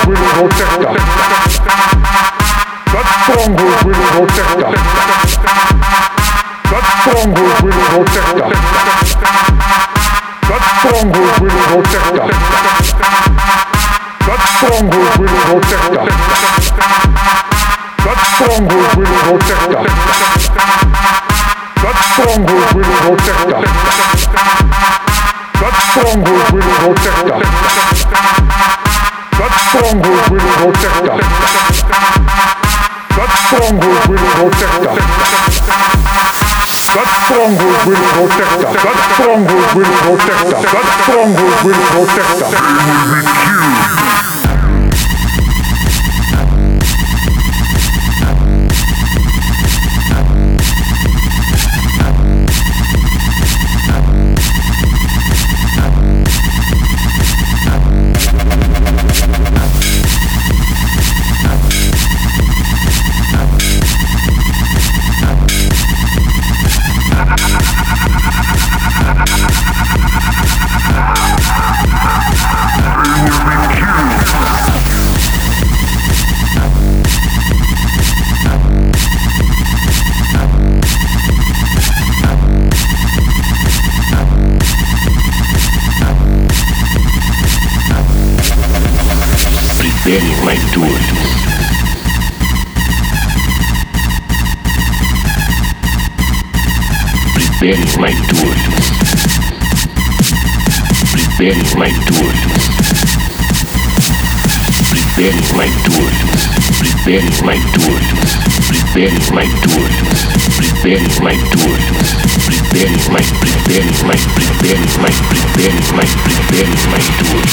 will protect us. That stronghold will protect us. That stronghold will protect us. That stronghold will protect us. That stronghold will protect us. That stronghold will protect us. That stronghold will protect us. That stronghold will protect us. That stronghold will protect us. That stronghold will protect us. That stronghold will protect us. That stronghold will protect us. That stronghold will protect us. Preparing my tools. Preparing my tools. Preparing my tools. Preparing my tools. Preparing my tools. Preparing my tools. Preparing my tools. Preparing my tools.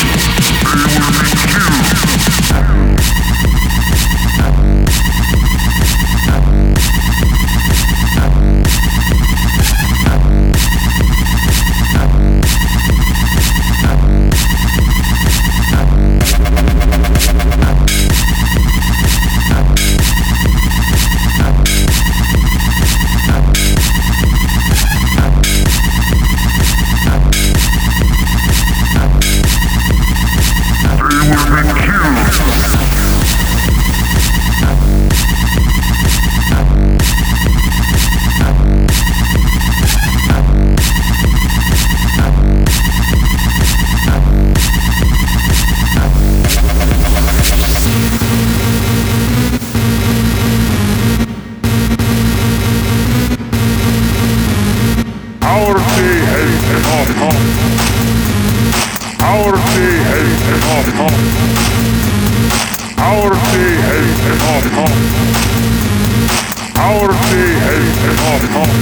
Our day has come. Our day has come. Our day has come. Our day has come.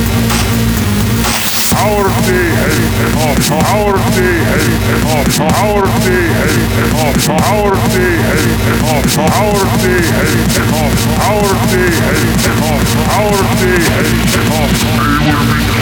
Our day has come. Our day has come. Our day has come. Our day has come. Our day has come. Our day has come. Our day has come.